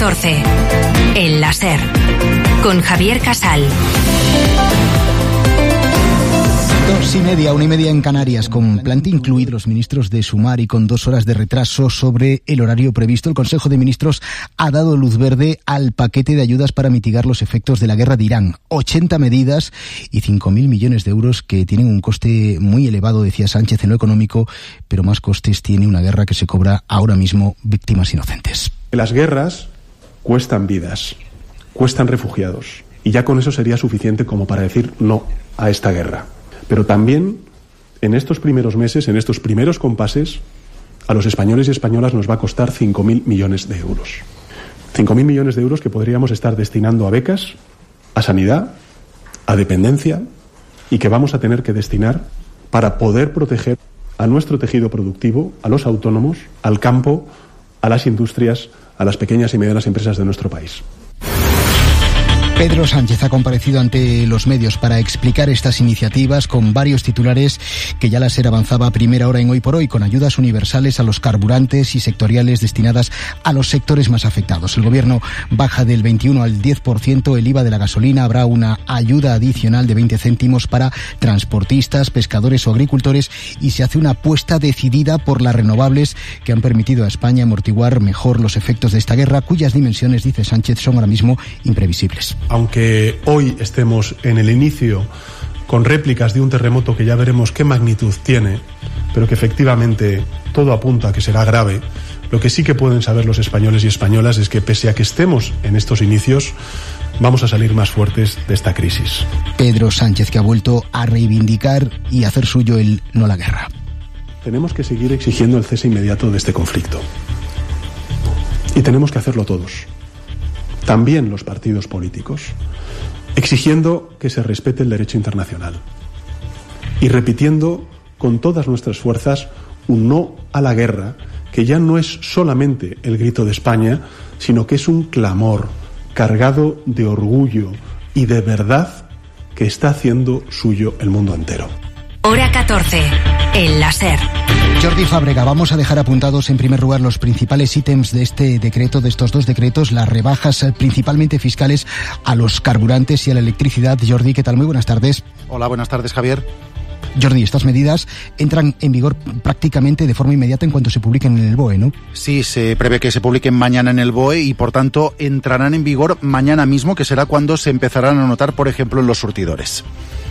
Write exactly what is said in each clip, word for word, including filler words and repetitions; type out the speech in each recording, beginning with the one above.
catorce. El láser. Con Javier Casal. Dos y media, una y media en Canarias, con plante incluido los ministros de Sumar y con dos horas de retraso sobre el horario previsto. El Consejo de Ministros ha dado luz verde al paquete de ayudas para mitigar los efectos de la guerra de Irán. ochenta medidas y cinco mil millones de euros que tienen un coste muy elevado, decía Sánchez, en lo económico, pero más costes tiene una guerra que se cobra ahora mismo víctimas inocentes. Las guerras cuestan vidas, cuestan refugiados, y ya con eso sería suficiente como para decir no a esta guerra. Pero también, en estos primeros meses, en estos primeros compases, a los españoles y españolas nos va a costar cinco mil millones de euros. cinco mil millones de euros que podríamos estar destinando a becas, a sanidad, a dependencia, y que vamos a tener que destinar para poder proteger a nuestro tejido productivo, a los autónomos, al campo, a las industrias, a las pequeñas y medianas empresas de nuestro país. Pedro Sánchez ha comparecido ante los medios para explicar estas iniciativas con varios titulares que ya la SER avanzaba a primera hora en Hoy por Hoy, con ayudas universales a los carburantes y sectoriales destinadas a los sectores más afectados. El Gobierno baja del veintiuno al diez por ciento el I V A de la gasolina. Habrá una ayuda adicional de veinte céntimos para transportistas, pescadores o agricultores, y se hace una apuesta decidida por las renovables que han permitido a España amortiguar mejor los efectos de esta guerra, cuyas dimensiones, dice Sánchez, son ahora mismo imprevisibles. Aunque hoy estemos en el inicio con réplicas de un terremoto que ya veremos qué magnitud tiene, pero que efectivamente todo apunta a que será grave, lo que sí que pueden saber los españoles y españolas es que pese a que estemos en estos inicios, vamos a salir más fuertes de esta crisis. Pedro Sánchez, que ha vuelto a reivindicar y hacer suyo el no a la guerra. Tenemos que seguir exigiendo el cese inmediato de este conflicto. Y tenemos que hacerlo todos. También los partidos políticos, exigiendo que se respete el derecho internacional y repitiendo con todas nuestras fuerzas un no a la guerra, que ya no es solamente el grito de España, sino que es un clamor cargado de orgullo y de verdad que está haciendo suyo el mundo entero. Hora catorce. El láser. Jordi Fábrega, vamos a dejar apuntados en primer lugar los principales ítems de este decreto, de estos dos decretos, las rebajas principalmente fiscales a los carburantes y a la electricidad. Jordi, ¿qué tal? Muy buenas tardes. Hola, buenas tardes, Javier. Jordi, estas medidas entran en vigor prácticamente de forma inmediata en cuanto se publiquen en el B O E, ¿no? Sí, se prevé que se publiquen mañana en el B O E y, por tanto, entrarán en vigor mañana mismo, que será cuando se empezarán a notar, por ejemplo, en los surtidores.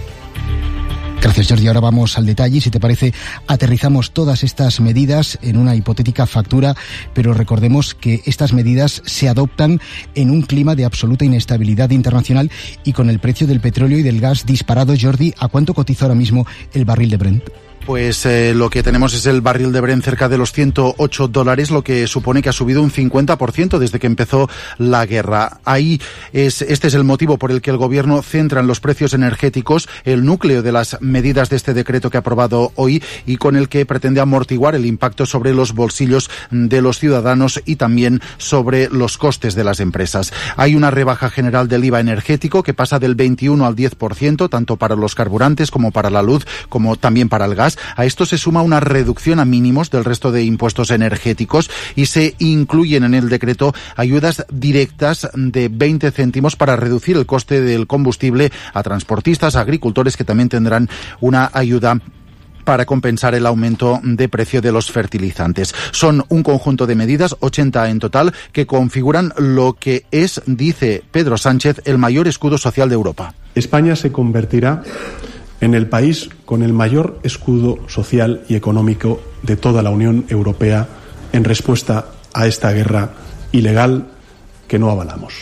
Gracias, Jordi. Ahora vamos al detalle. Si te parece, aterrizamos todas estas medidas en una hipotética factura, pero recordemos que estas medidas se adoptan en un clima de absoluta inestabilidad internacional y con el precio del petróleo y del gas disparado. Jordi, ¿a cuánto cotiza ahora mismo el barril de Brent? Pues eh, lo que tenemos es el barril de Brent cerca de los ciento ocho dólares, lo que supone que ha subido un cincuenta por ciento desde que empezó la guerra. Ahí es, este es el motivo por el que el Gobierno centra en los precios energéticos el núcleo de las medidas de este decreto que ha aprobado hoy y con el que pretende amortiguar el impacto sobre los bolsillos de los ciudadanos y también sobre los costes de las empresas. Hay una rebaja general del I V A energético que pasa del veintiuno al diez por ciento, tanto para los carburantes como para la luz, como también para el gas. A esto se suma una reducción a mínimos del resto de impuestos energéticos y se incluyen en el decreto ayudas directas de veinte céntimos para reducir el coste del combustible a transportistas, a agricultores, que también tendrán una ayuda para compensar el aumento de precio de los fertilizantes. Son un conjunto de medidas, ochenta en total, que configuran lo que es, dice Pedro Sánchez, el mayor escudo social de Europa. España se convertirá en el país con el mayor escudo social y económico de toda la Unión Europea en respuesta a esta guerra ilegal que no avalamos.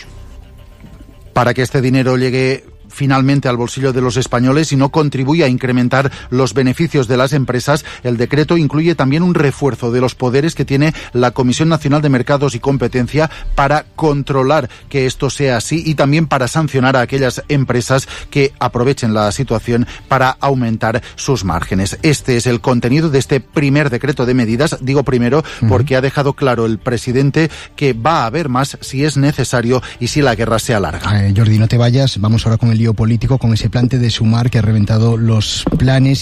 Para que este dinero llegue finalmente al bolsillo de los españoles y no contribuye a incrementar los beneficios de las empresas, el decreto incluye también un refuerzo de los poderes que tiene la Comisión Nacional de Mercados y Competencia para controlar que esto sea así y también para sancionar a aquellas empresas que aprovechen la situación para aumentar sus márgenes. Este es el contenido de este primer decreto de medidas. Digo primero porque ha dejado claro el presidente que va a haber más si es necesario y si la guerra se alarga. Eh, Jordi, no te vayas. Vamos ahora con el lío político, con ese plante de Sumar que ha reventado los planes